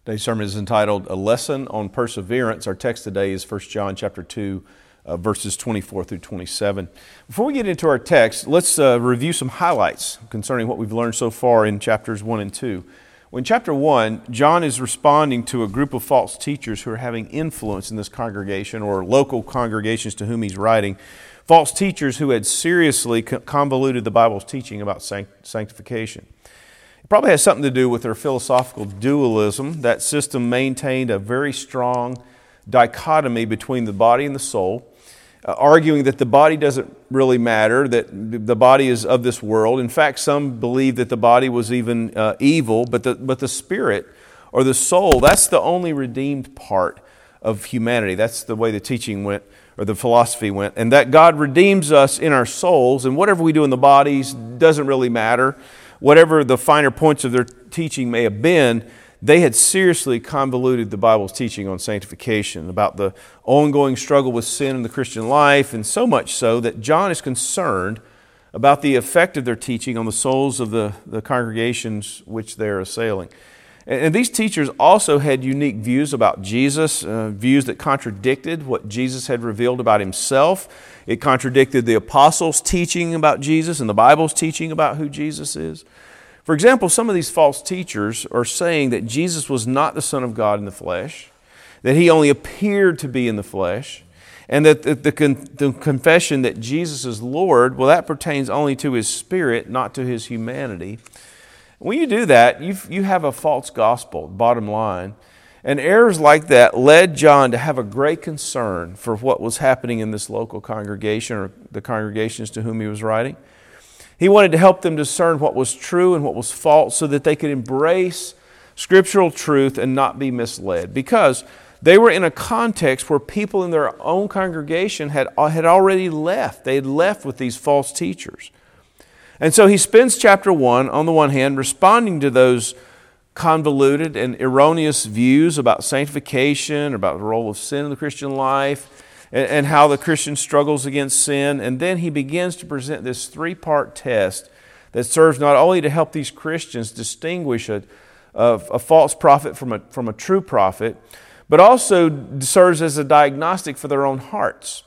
Today's sermon is entitled A Lesson on Perseverance. Our text today is 1 John chapter 2, verses 24 through 27. Before we get into our text, let's review some highlights concerning what we've learned so far in chapters 1 and 2. Well, in chapter 1, John is responding to a group of false teachers who are having influence in this congregation or local congregations to whom he's writing. False teachers who had seriously convoluted the Bible's teaching about sanctification. It probably has something to do with their philosophical dualism. That system maintained a very strong dichotomy between the body and the soul, arguing that the body doesn't really matter, that the body is of this world. In fact, some believe that the body was even evil, but the spirit or the soul, that's the only redeemed part of humanity. That's the way the teaching went, or the philosophy went, and that God redeems us in our souls, and whatever we do in the bodies doesn't really matter. Whatever the finer points of their teaching may have been, they had seriously convoluted the Bible's teaching on sanctification, about the ongoing struggle with sin in the Christian life, and so much so that John is concerned about the effect of their teaching on the souls of the congregations which they're assailing. And these teachers also had unique views about Jesus, views that contradicted what Jesus had revealed about himself. It contradicted the apostles' teaching about Jesus and the Bible's teaching about who Jesus is. For example, some of these false teachers are saying that Jesus was not the Son of God in the flesh, that he only appeared to be in the flesh, and that the confession that Jesus is Lord, well, that pertains only to his spirit, not to his humanity. When you do that, you have a false gospel, bottom line. And errors like that led John to have a great concern for what was happening in this local congregation or the congregations to whom he was writing. He wanted to help them discern what was true and what was false so that they could embrace scriptural truth and not be misled. Because they were in a context where people in their own congregation had already left. They had left with these false teachers. And so he spends chapter 1, on the one hand, responding to those convoluted and erroneous views about sanctification, about the role of sin in the Christian life, and how the Christian struggles against sin. And then he begins to present this three-part test that serves not only to help these Christians distinguish a false prophet from a true prophet, but also serves as a diagnostic for their own hearts.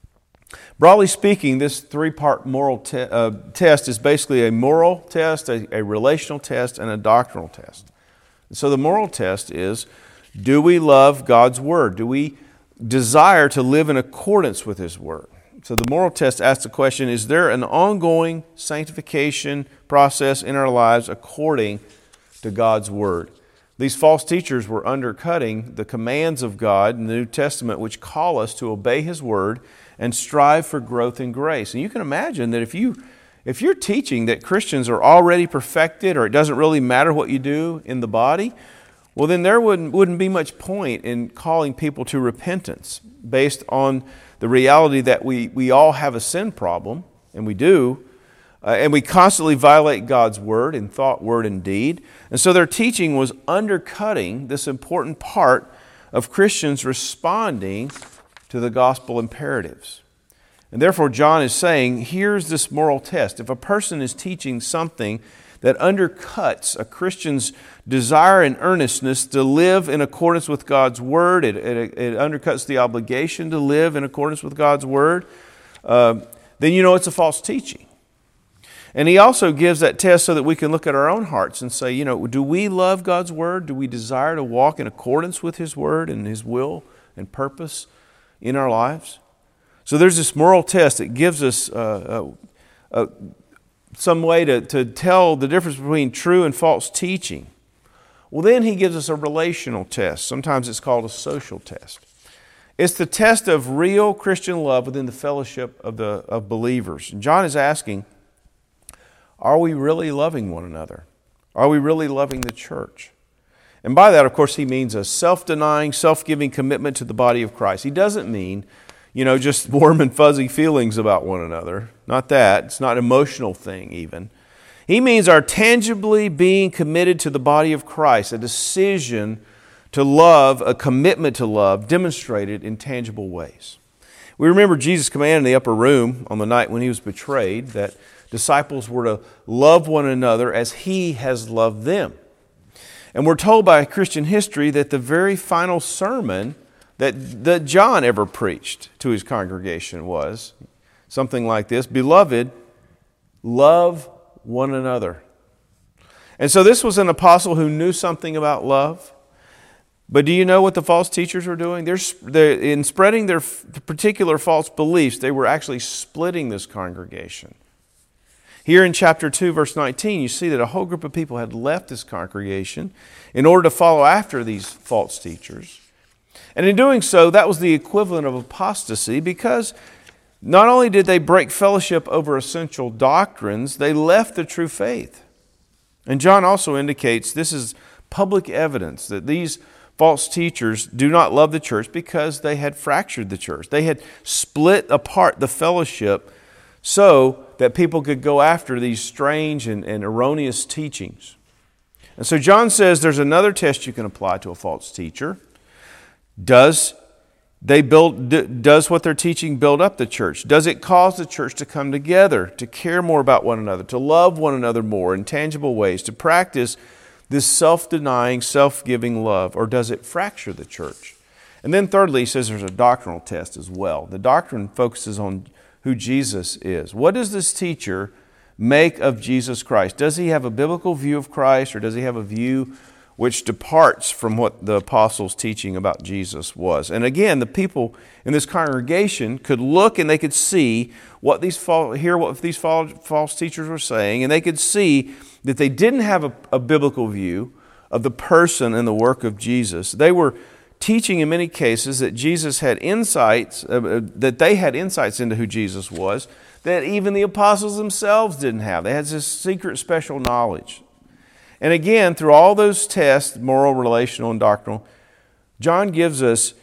Broadly speaking, this three-part moral test is basically a moral test, a relational test, and a doctrinal test. So the moral test is, do we love God's Word? Do we desire to live in accordance with His Word? So the moral test asks the question, is there an ongoing sanctification process in our lives according to God's Word? These false teachers were undercutting the commands of God in the New Testament, which call us to obey His Word and strive for growth in grace. And you can imagine that if you're teaching that Christians are already perfected, or it doesn't really matter what you do in the body, well, then there wouldn't be much point in calling people to repentance based on the reality that we all have a sin problem, and we do, and we constantly violate God's Word in thought, word, and deed. And so their teaching was undercutting this important part of Christians responding to the gospel imperatives. And therefore, John is saying, here's this moral test. If a person is teaching something that undercuts a Christian's desire and earnestness to live in accordance with God's Word, it undercuts the obligation to live in accordance with God's Word, then you know it's a false teaching. And he also gives that test so that we can look at our own hearts and say, do we love God's Word? Do we desire to walk in accordance with His Word and His will and purpose in our lives? So there's this moral test that gives us some way to tell the difference between true and false teaching. Well, then he gives us a relational test. Sometimes it's called a social test. It's the test of real Christian love within the fellowship of believers. And John is asking, are we really loving one another? Are we really loving the church? And by that, of course, he means a self-denying, self-giving commitment to the body of Christ. He doesn't mean, just warm and fuzzy feelings about one another. Not that. It's not an emotional thing even. He means our tangibly being committed to the body of Christ, a decision to love, a commitment to love, demonstrated in tangible ways. We remember Jesus' command in the upper room on the night when He was betrayed that disciples were to love one another as He has loved them. And we're told by Christian history that the very final sermon that John ever preached to his congregation was something like this: Beloved, love one another. And so this was an apostle who knew something about love. But do you know what the false teachers were doing? In spreading their particular false beliefs, they were actually splitting this congregation. Here in chapter 2, verse 19, you see that a whole group of people had left this congregation in order to follow after these false teachers. And in doing so, that was the equivalent of apostasy, because not only did they break fellowship over essential doctrines, they left the true faith. And John also indicates this is public evidence that these false teachers do not love the church because they had fractured the church. They had split apart the fellowship so that people could go after these strange and erroneous teachings. And so John says there's another test you can apply to a false teacher. Does what they're teaching build up the church? Does it cause the church to come together, to care more about one another, to love one another more in tangible ways, to practice this self-denying, self-giving love? Or does it fracture the church? And then thirdly, he says there's a doctrinal test as well. The doctrine focuses on who Jesus is. What does this teacher make of Jesus Christ? Does he have a biblical view of Christ, or does he have a view which departs from what the apostles' teaching about Jesus was? And again, the people in this congregation could look and they could see what these false teachers were saying, and they could see that they didn't have a biblical view of the person and the work of Jesus. They were teaching in many cases that Jesus had insights, that they had insights into who Jesus was, that even the apostles themselves didn't have. They had this secret special knowledge. And again, through all those tests, moral, relational, and doctrinal, John gives us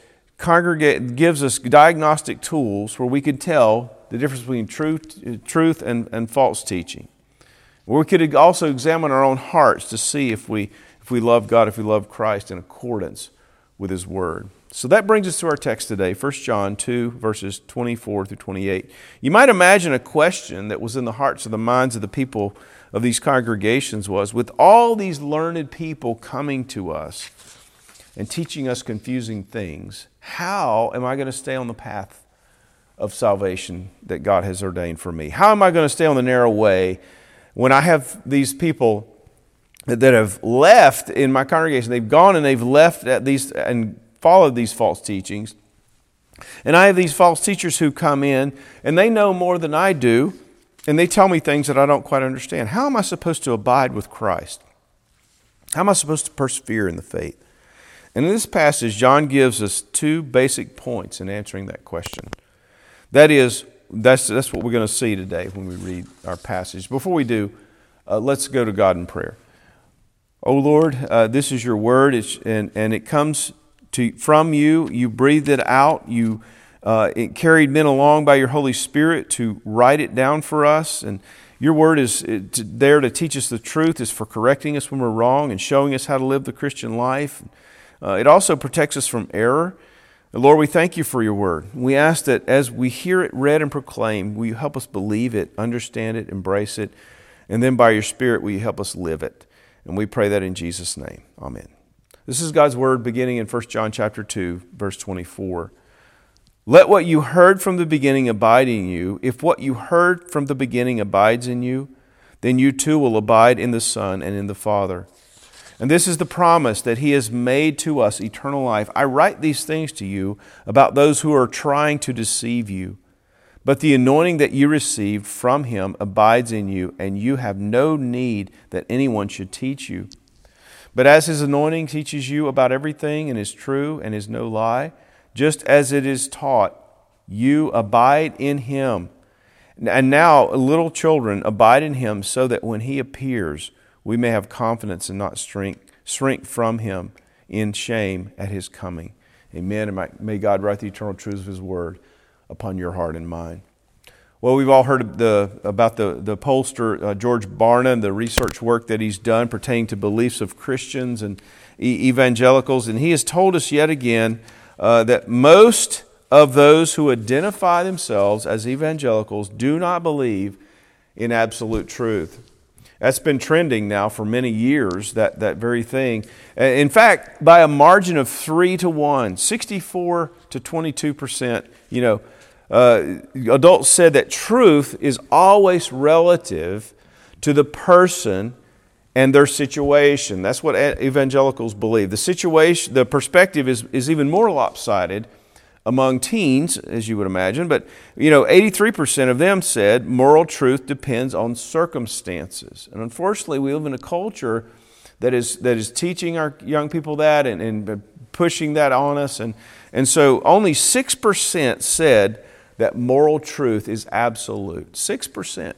diagnostic tools where we can tell the difference between truth and false teaching. We could also examine our own hearts to see if we love God, if we love Christ in accordance with His Word. So that brings us to our text today, 1 John 2, verses 24 through 28. You might imagine a question that was in the hearts of the minds of the people of these congregations was, with all these learned people coming to us and teaching us confusing things, how am I going to stay on the path of salvation that God has ordained for me? How am I going to stay on the narrow way when I have these people that have left in my congregation? They've gone and they've left at these and followed these false teachings. And I have these false teachers who come in and they know more than I do, and they tell me things that I don't quite understand. How am I supposed to abide with Christ? How am I supposed to persevere in the faith? And in this passage, John gives us two basic points in answering that question. That's what we're going to see today when we read our passage. Before we do, let's go to God in prayer. Oh Lord, this is your word, and it comes from you. You breathed it out. It carried men along by your Holy Spirit to write it down for us. And your word is there to teach us the truth, is for correcting us when we're wrong and showing us how to live the Christian life. It also protects us from error. And Lord, we thank you for your word. We ask that as we hear it read and proclaimed, will you help us believe it, understand it, embrace it, and then by your Spirit will you help us live it. And we pray that in Jesus' name. Amen. This is God's word beginning in 1 John chapter 2, verse 24. Let what you heard from the beginning abide in you. If what you heard from the beginning abides in you, then you too will abide in the Son and in the Father. And this is the promise that He has made to us, eternal life. I write these things to you about those who are trying to deceive you. But the anointing that you received from Him abides in you, and you have no need that anyone should teach you. But as His anointing teaches you about everything and is true and is no lie, just as it is taught, you abide in Him. And now, little children, abide in Him so that when He appears, we may have confidence and not shrink from Him in shame at His coming. Amen. And may God write the eternal truths of His Word upon your heart and mind. Well, we've all heard about the pollster George Barna and the research work that he's done pertaining to beliefs of Christians and evangelicals. And he has told us yet again that most of those who identify themselves as evangelicals do not believe in absolute truth. That's been trending now for many years, that very thing. In fact, by a margin of 3-1, 64 to 22%, adults said that truth is always relative to the person and their situation. That's what evangelicals believe. The perspective is even more lopsided among teens, as you would imagine, but 83% of them said moral truth depends on circumstances. And unfortunately, we live in a culture that is teaching our young people that and pushing that on us. And so only 6% said that moral truth is absolute. 6%.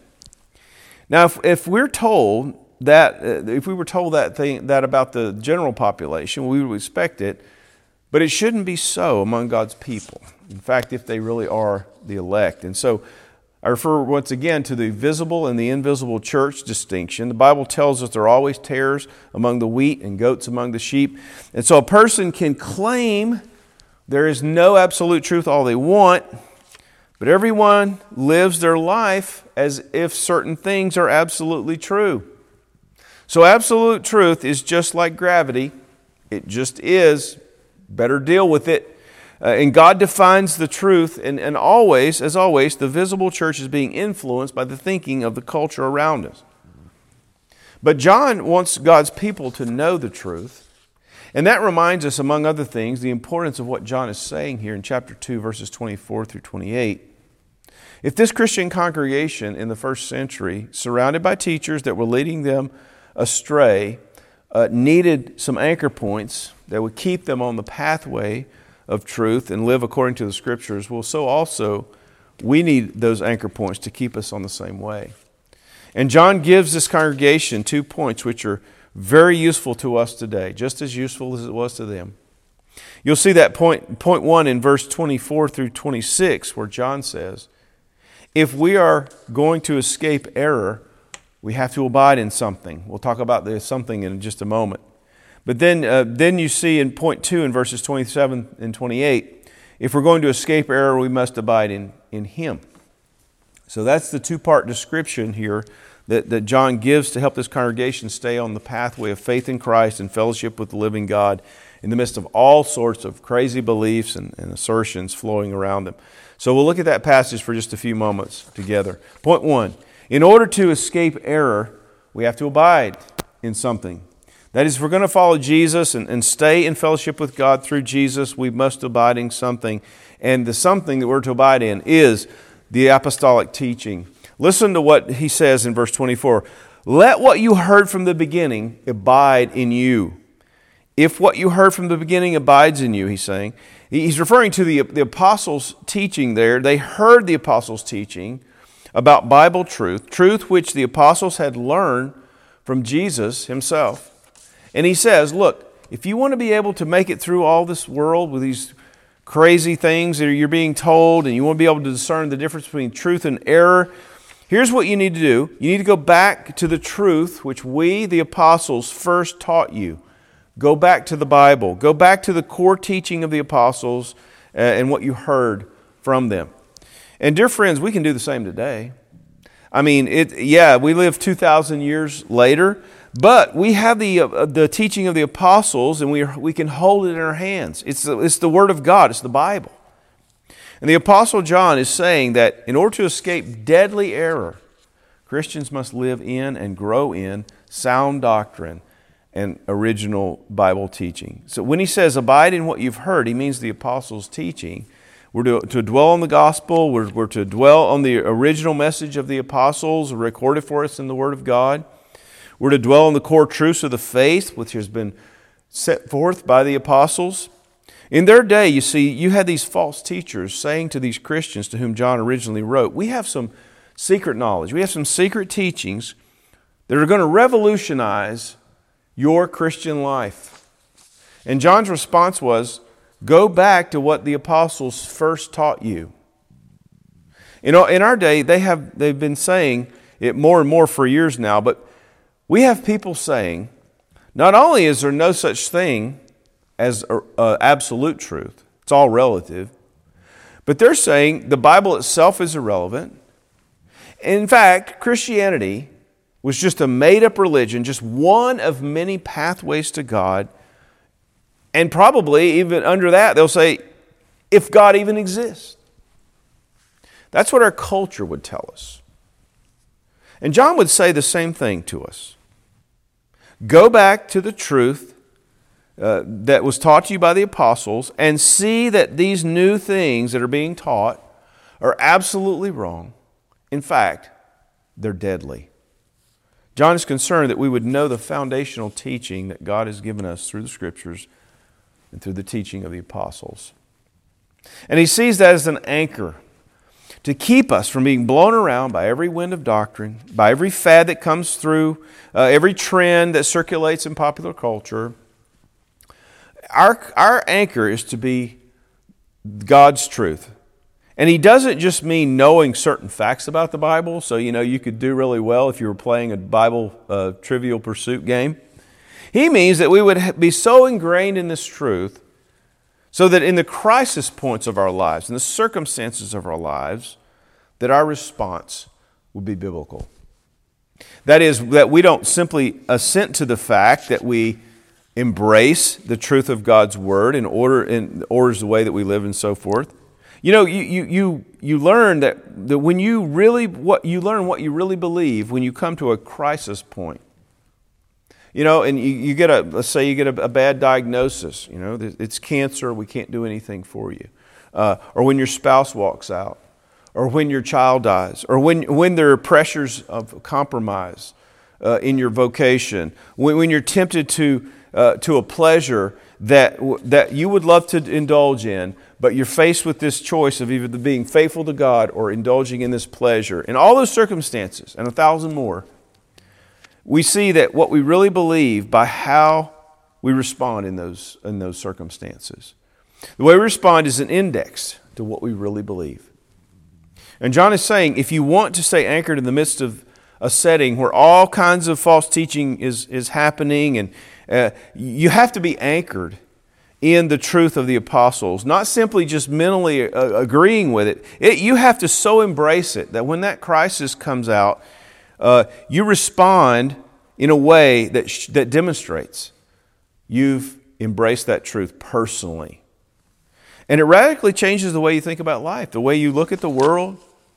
Now, if we're told that, if we were told that about the general population, we would expect it. But it shouldn't be so among God's people. In fact, if they really are the elect. And so I refer once again to the visible and the invisible church distinction. The Bible tells us there are always tares among the wheat and goats among the sheep. And so a person can claim there is no absolute truth all they want, but everyone lives their life as if certain things are absolutely true. So absolute truth is just like gravity. It just is. Better deal with it. And God defines the truth, and always, as always, the visible church is being influenced by the thinking of the culture around us. But John wants God's people to know the truth, and that reminds us, among other things, the importance of what John is saying here in chapter 2, verses 24 through 28. If this Christian congregation in the first century, surrounded by teachers that were leading them astray, needed some anchor points that would keep them on the pathway of truth and live according to the Scriptures, well, so also we need those anchor points to keep us on the same way. And John gives this congregation 2 points which are very useful to us today, just as useful as it was to them. You'll see that point 1 in verse 24 through 26, where John says, if we are going to escape error, we have to abide in something. We'll talk about the something in just a moment. But then you see in point 2 in verses 27 and 28, if we're going to escape error, we must abide in Him. So that's the 2-part description here that John gives to help this congregation stay on the pathway of faith in Christ and fellowship with the living God in the midst of all sorts of crazy beliefs and assertions flowing around them. So we'll look at that passage for just a few moments together. Point 1, in order to escape error, we have to abide in something. That is, if we're going to follow Jesus and stay in fellowship with God through Jesus, we must abide in something. And the something that we're to abide in is the apostolic teaching. Listen to what he says in verse 24. Let what you heard from the beginning abide in you. If what you heard from the beginning abides in you, he's saying. He's referring to the apostles' teaching there. They heard the apostles' teaching about Bible truth which the apostles had learned from Jesus himself. And he says, look, if you want to be able to make it through all this world with these crazy things that you're being told, and you want to be able to discern the difference between truth and error, here's what you need to do. You need to go back to the truth which we, the apostles, first taught you. Go back to the Bible. Go back to the core teaching of the apostles and what you heard from them. And dear friends, we can do the same today. I mean, we live 2,000 years later, but we have the teaching of the apostles, and we can hold it in our hands. It's the Word of God. It's the Bible. And the Apostle John is saying that in order to escape deadly error, Christians must live in and grow in sound doctrine and original Bible teaching. So when he says abide in what you've heard, he means the apostles' teaching. We're to dwell on the gospel. We're to dwell on the original message of the apostles recorded for us in the Word of God. We're to dwell on the core truths of the faith, which has been set forth by the apostles. In their day, you see, you had these false teachers saying to these Christians to whom John originally wrote, we have some secret knowledge. We have some secret teachings that are going to revolutionize your Christian life. And John's response was, go back to what the apostles first taught you. You know, in our day, they've been saying it more and more for years now, but we have people saying, not only is there no such thing as absolute truth, it's all relative, but they're saying the Bible itself is irrelevant. In fact, Christianity was just a made-up religion, just one of many pathways to God. And probably even under that, they'll say, if God even exists. That's what our culture would tell us. And John would say the same thing to us. Go back to the truth that was taught to you by the apostles and see that these new things that are being taught are absolutely wrong. In fact, they're deadly. John is concerned that we would know the foundational teaching that God has given us through the Scriptures and through the teaching of the apostles. And he sees that as an anchor to keep us from being blown around by every wind of doctrine, by every fad that comes through, every trend that circulates in popular culture. Our anchor is to be God's truth. And he doesn't just mean knowing certain facts about the Bible. So, you could do really well if you were playing a Bible Trivial Pursuit game. He means that we would be so ingrained in this truth so that in the crisis points of our lives, in the circumstances of our lives, that our response will be biblical. That is, that we don't simply assent to the fact that we embrace the truth of God's Word and orders the way that we live and so forth. You learn that when you learn what you really believe when you come to a crisis point. And you get let's say you get a bad diagnosis. It's cancer. We can't do anything for you. Or when your spouse walks out, or when your child dies, or when there are pressures of compromise in your vocation, when you're tempted to a pleasure that you would love to indulge in, but you're faced with this choice of either being faithful to God or indulging in this pleasure. In all those circumstances, and 1,000 more, we see that what we really believe by how we respond in those circumstances. The way we respond is an index to what we really believe. And John is saying, if you want to stay anchored in the midst of a setting where all kinds of false teaching is happening, and you have to be anchored in the truth of the apostles, not simply just mentally agreeing with it. You have to so embrace it that when that crisis comes out, you respond in a way that demonstrates you've embraced that truth personally. And it radically changes the way you think about life, the way you look at the world.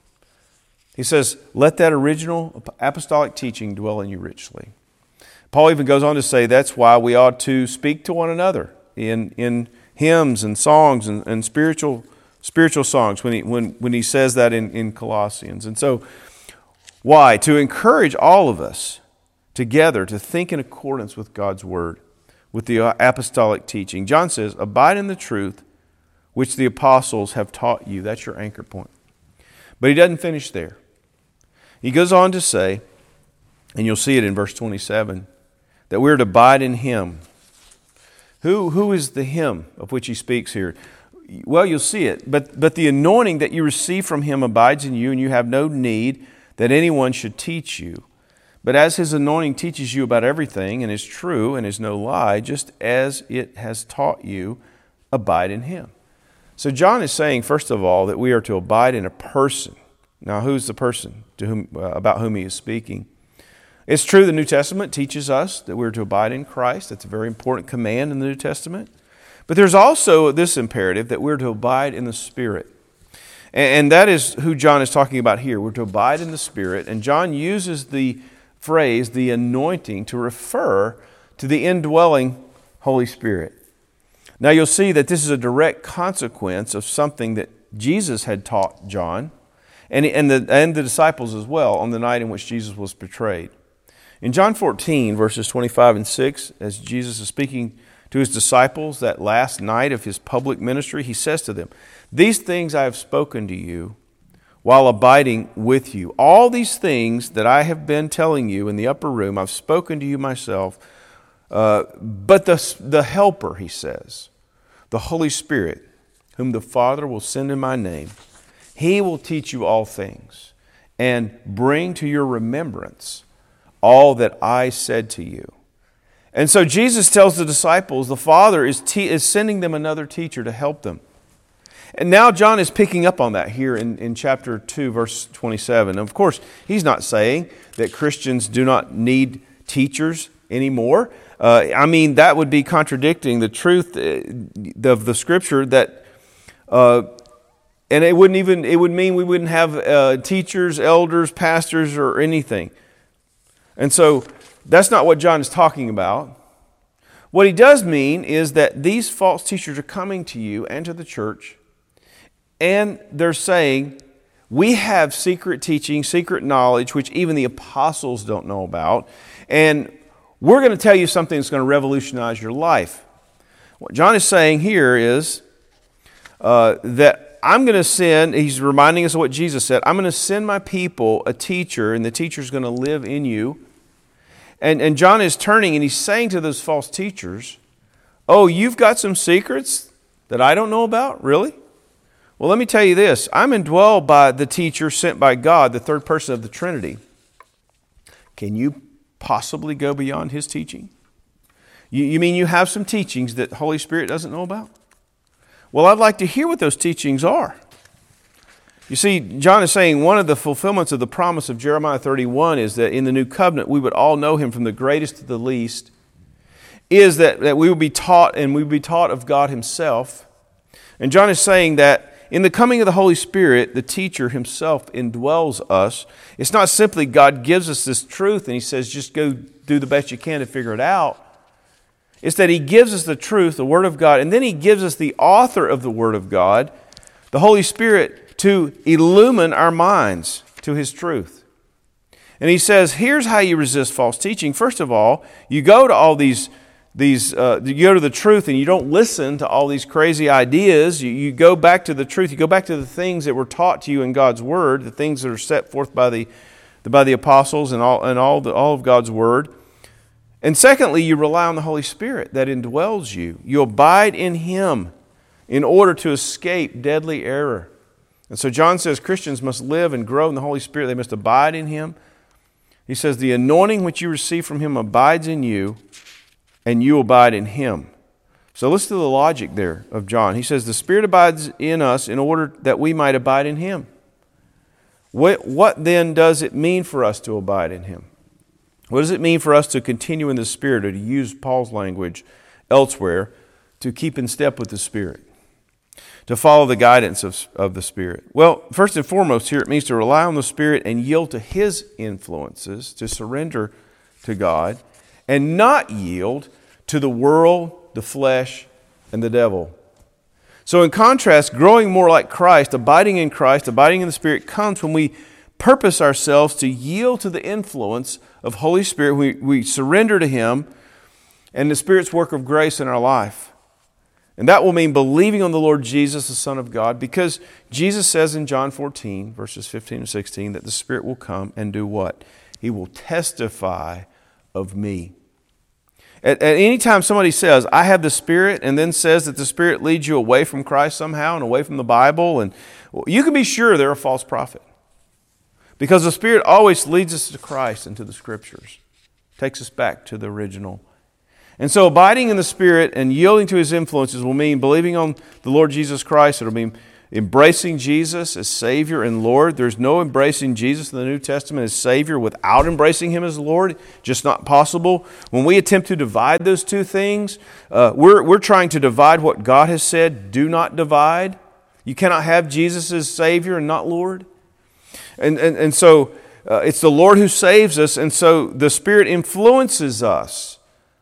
He says, let that original apostolic teaching dwell in you richly. Paul even goes on to say that's why we ought to speak to one another in hymns and songs and spiritual songs when he says that in Colossians. And so, why? To encourage all of us together to think in accordance with God's Word, with the apostolic teaching. John says, abide in the truth which the apostles have taught you. That's your anchor point. But he doesn't finish there. He goes on to say, and you'll see it in verse 27, that we're to abide in Him. Who is the Him of which he speaks here? Well, you'll see it. But the anointing that you receive from Him abides in you, and you have no need that anyone should teach you. But as His anointing teaches you about everything and is true and is no lie, just as it has taught you, abide in Him. So John is saying, first of all, that we are to abide in a person. Now, who's the person about whom he is speaking? It's true the New Testament teaches us that we're to abide in Christ. That's a very important command in the New Testament. But there's also this imperative that we're to abide in the Spirit. And that is who John is talking about here. We're to abide in the Spirit. And John uses the phrase, the anointing, to refer to the indwelling Holy Spirit. Now you'll see that this is a direct consequence of something that Jesus had taught John and the disciples as well on the night in which Jesus was betrayed. In John 14, verses 25 and 6, as Jesus is speaking to His disciples that last night of His public ministry, He says to them, "These things I have spoken to you while abiding with you. All these things that I have been telling you in the upper room, I've spoken to you myself. But the Helper," He says, "the Holy Spirit, whom the Father will send in my name, He will teach you all things and bring to your remembrance all that I said to you." And so Jesus tells the disciples the Father is sending them another teacher to help them. And now John is picking up on that here in chapter 2, verse 27. Of course, he's not saying that Christians do not need teachers anymore. That would be contradicting the truth of the Scripture that, and it would mean we wouldn't have teachers, elders, pastors, or anything. And so that's not what John is talking about. What he does mean is that these false teachers are coming to you and to the church, and they're saying, we have secret teaching, secret knowledge, which even the apostles don't know about, and we're going to tell you something that's going to revolutionize your life. What John is saying here is that I'm going to send, he's reminding us of what Jesus said, I'm going to send my people a teacher, and the teacher's going to live in you. And John is turning and he's saying to those false teachers, oh, you've got some secrets that I don't know about? Really? Well, let me tell you this. I'm indwelled by the teacher sent by God, the third person of the Trinity. Can you possibly go beyond his teaching? You mean you have some teachings that the Holy Spirit doesn't know about? Well, I'd like to hear what those teachings are. You see, John is saying one of the fulfillments of the promise of Jeremiah 31 is that in the new covenant we would all know him from the greatest to the least, is that we will be taught, and we will be taught of God himself. And John is saying that in the coming of the Holy Spirit, the teacher himself indwells us. It's not simply God gives us this truth and he says, just go do the best you can to figure it out. It's that he gives us the truth, the Word of God, and then he gives us the author of the Word of God, the Holy Spirit, to illumine our minds to his truth. And he says, here's how you resist false teaching. First of all, you go to all you go to the truth and you don't listen to all these crazy ideas. You go back to the truth. You go back to the things that were taught to you in God's Word, the things that are set forth by the apostles and all of God's Word. And secondly, you rely on the Holy Spirit that indwells you. You abide in him in order to escape deadly error. And so John says Christians must live and grow in the Holy Spirit. They must abide in him. He says the anointing which you receive from him abides in you, and you abide in him. So listen to the logic there of John. He says the Spirit abides in us in order that we might abide in him. What then does it mean for us to abide in him? What does it mean for us to continue in the Spirit, or to use Paul's language elsewhere, to keep in step with the Spirit? To follow the guidance of the Spirit? Well, first and foremost here, it means to rely on the Spirit and yield to his influences, to surrender to God, and not yield to the world, the flesh, and the devil. So in contrast, growing more like Christ, abiding in the Spirit, comes when we purpose ourselves to yield to the influence of Holy Spirit. We surrender to him and the Spirit's work of grace in our life. And that will mean believing on the Lord Jesus, the Son of God, because Jesus says in John 14, verses 15 and 16, that the Spirit will come and do what? He will testify of me. At any time somebody says, I have the Spirit, and then says that the Spirit leads you away from Christ somehow and away from the Bible, and you can be sure they're a false prophet. Because the Spirit always leads us to Christ and to the Scriptures. Takes us back to the original. And so abiding in the Spirit and yielding to his influences will mean believing on the Lord Jesus Christ. It'll mean embracing Jesus as Savior and Lord. There's no embracing Jesus in the New Testament as Savior without embracing him as Lord. Just not possible. When we attempt to divide those two things, we're trying to divide what God has said, do not divide. You cannot have Jesus as Savior and not Lord. And so it's the Lord who saves us, and so the Spirit influences us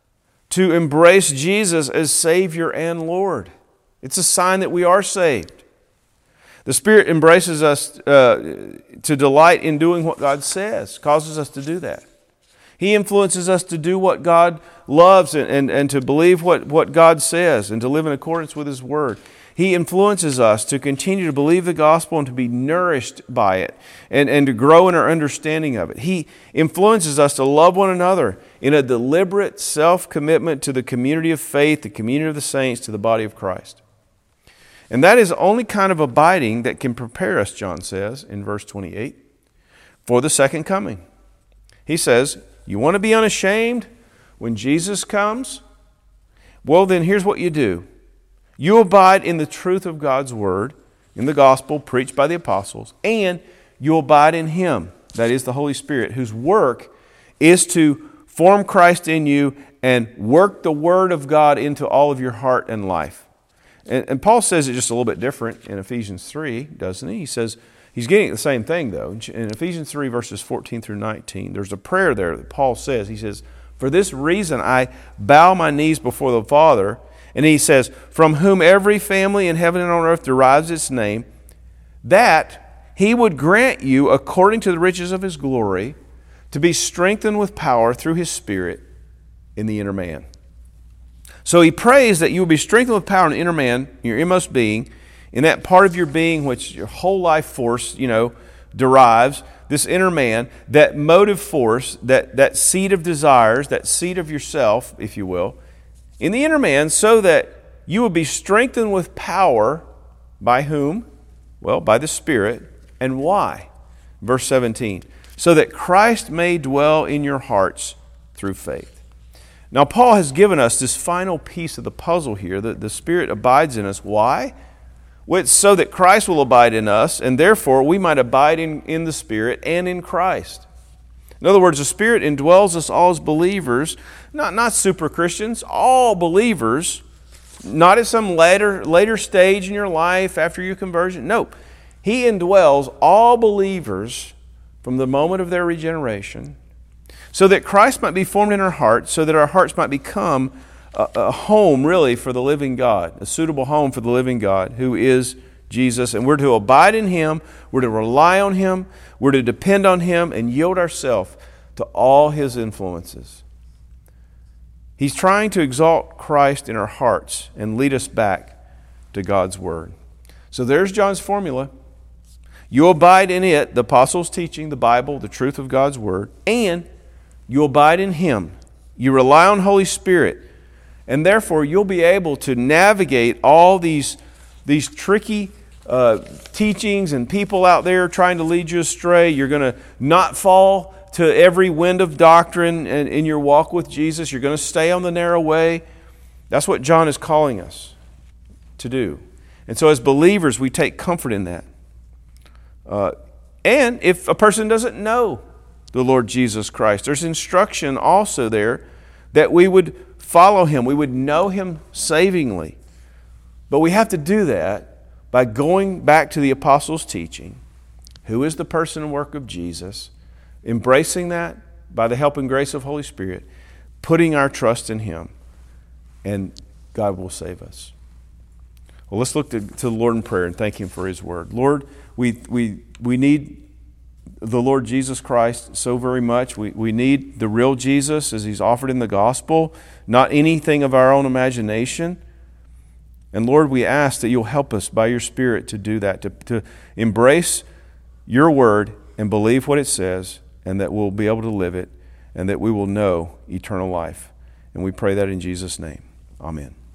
to embrace Jesus as Savior and Lord. It's a sign that we are saved. The Spirit embraces us to delight in doing what God says, causes us to do that. He influences us to do what God loves and to believe what God says and to live in accordance with his Word. He influences us to continue to believe the gospel and to be nourished by it and to grow in our understanding of it. He influences us to love one another in a deliberate self-commitment to the community of faith, the community of the saints, to the body of Christ. And that is the only kind of abiding that can prepare us, John says in verse 28, for the second coming. He says, you want to be unashamed when Jesus comes? Well, then here's what you do. You abide in the truth of God's Word, in the gospel preached by the apostles, and you abide in Him, that is the Holy Spirit, whose work is to form Christ in you and work the Word of God into all of your heart and life. And Paul says it just a little bit different in Ephesians 3, doesn't he? He says, he's getting at the same thing though. In Ephesians 3 verses 14 through 19, there's a prayer there that Paul says. He says, for this reason I bow my knees before the Father. And he says, from whom every family in heaven and on earth derives its name, that He would grant you, according to the riches of His glory, to be strengthened with power through His Spirit in the inner man. So he prays that you will be strengthened with power in the inner man, your inmost being, in that part of your being which your whole life force, derives, this inner man, that motive force, that seed of desires, that seed of yourself, if you will, in the inner man, so that you will be strengthened with power by whom? Well, by the Spirit. And why? Verse 17, so that Christ may dwell in your hearts through faith. Now, Paul has given us this final piece of the puzzle here, that the Spirit abides in us. Why? Well, it's so that Christ will abide in us, and therefore we might abide in the Spirit and in Christ. In other words, the Spirit indwells us all as believers, not super Christians, all believers, not at some later stage in your life after your conversion. No, He indwells all believers from the moment of their regeneration, so that Christ might be formed in our hearts, so that our hearts might become a home, really, for the living God, a suitable home for the living God, who is Jesus. And we're to abide in Him, we're to rely on Him, we're to depend on Him, and yield ourselves to all His influences. He's trying to exalt Christ in our hearts and lead us back to God's Word. So there's John's formula. You abide in it, the apostles' teaching, the Bible, the truth of God's Word, and you abide in Him. You rely on Holy Spirit, and therefore you'll be able to navigate all these tricky teachings and people out there trying to lead you astray. You're going to not fall to every wind of doctrine in your walk with Jesus. You're going to stay on the narrow way. That's what John is calling us to do. And so as believers, we take comfort in that. And if a person doesn't know the Lord Jesus Christ, there's instruction also there that we would follow Him. We would know Him savingly. But we have to do that by going back to the apostles' teaching. Who is the person and work of Jesus? Embracing that by the help and grace of Holy Spirit, putting our trust in Him, and God will save us. Well, let's look to the Lord in prayer and thank Him for His Word. Lord, we need the Lord Jesus Christ so very much. We need the real Jesus as He's offered in the gospel, not anything of our own imagination. And Lord, we ask that You'll help us by Your Spirit to do that, to embrace Your Word and believe what it says, and that we'll be able to live it, and that we will know eternal life. And we pray that in Jesus' name. Amen.